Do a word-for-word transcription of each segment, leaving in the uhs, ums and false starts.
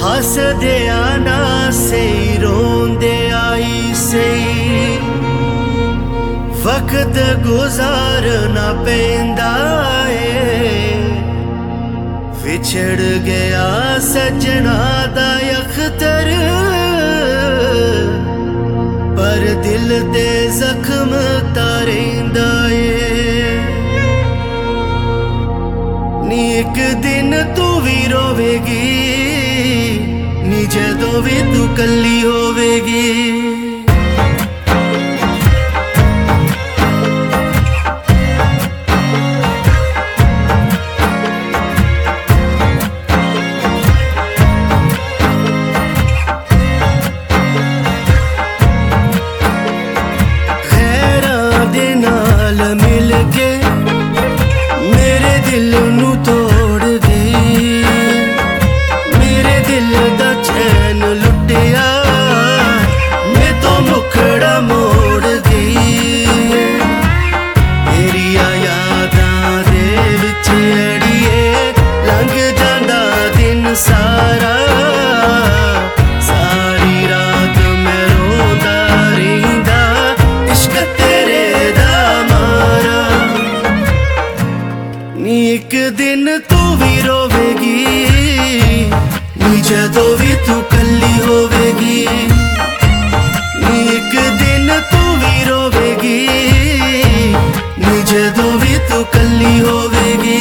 हसदे आना सही रोंदे आई सही वक्त गुजारना पैंदा है। विछड़ गया सजना दा अख्तर पर दिल दे जख्म तारेंदा है। नी एक दिन तू भी रोवेगी नी जदों भी तू कल्ली होवेगी। मिल के मेरे दिल नू तोड़ गई, मेरे दिल दा चैन लुटिया मैं तो मुखड़ा मोड़ गई। तेरिया यादां दे विच अड़िए लंघ जांदा दिन सारा, सारी रात मैं रोंदा रहिंदा इश्क तेरे दा। नी एक दिन तू भी रोवेगी नी जदों भी तू कल्ली होवेगी। नी एक दिन तू भी रोवेगी नी जदों भी तू कल्ली होवेगी।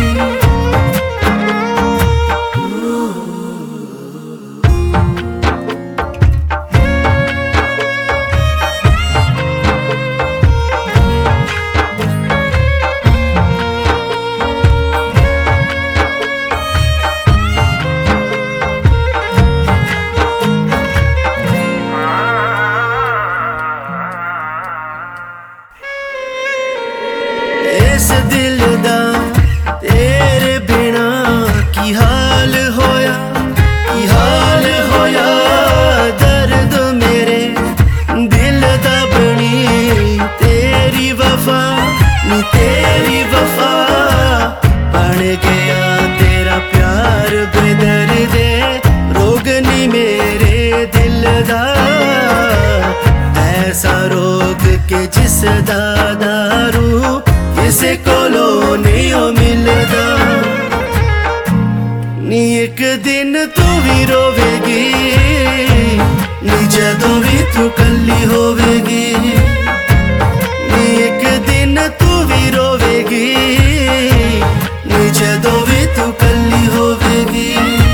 इस दिल दा तेरे बिना की हाल होया, की हाल होया। दर्द मेरे दिल दा बनी तेरी वफा, नी तेरी वफा बन गया तेरा प्यार बेदर्दे रोग नी मेरे दिल दा। ऐसा रोग के जिस दा दारू किसे कोलो नहीं मिलदा। नी एक दिन तू भी रोवेगी नी जदों भी तू कल्ली होवेगी। नी एक दिन तू भी रोवेगी नी जदों भी तू कल्ली होवेगी।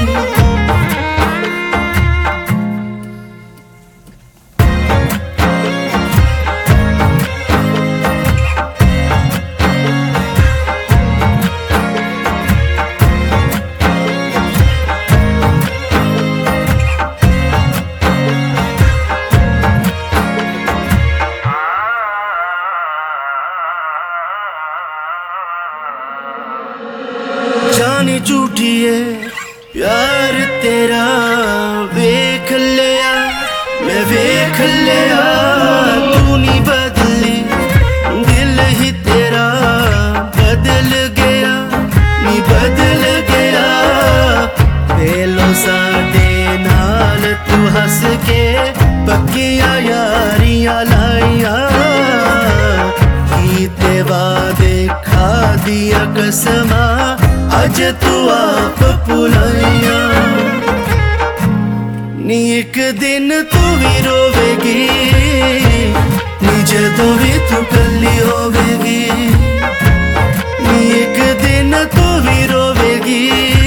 जानी झूठी है प्यार तेरा वेख लिया मैं वेख लिया। तू नहीं बदली दिल ही तेरा बदल गया नी बदल गया। पहलो साडे नाल तू हंस के पक्कियां यारियां लाइया, कीते वादे खा दिया कसमा अज तू आप भुलाइया। नी एक दिन तू भी रोवेगी नी जदों भी तू कल्ली होवेगी। नी एक दिन तू भी रोवेगी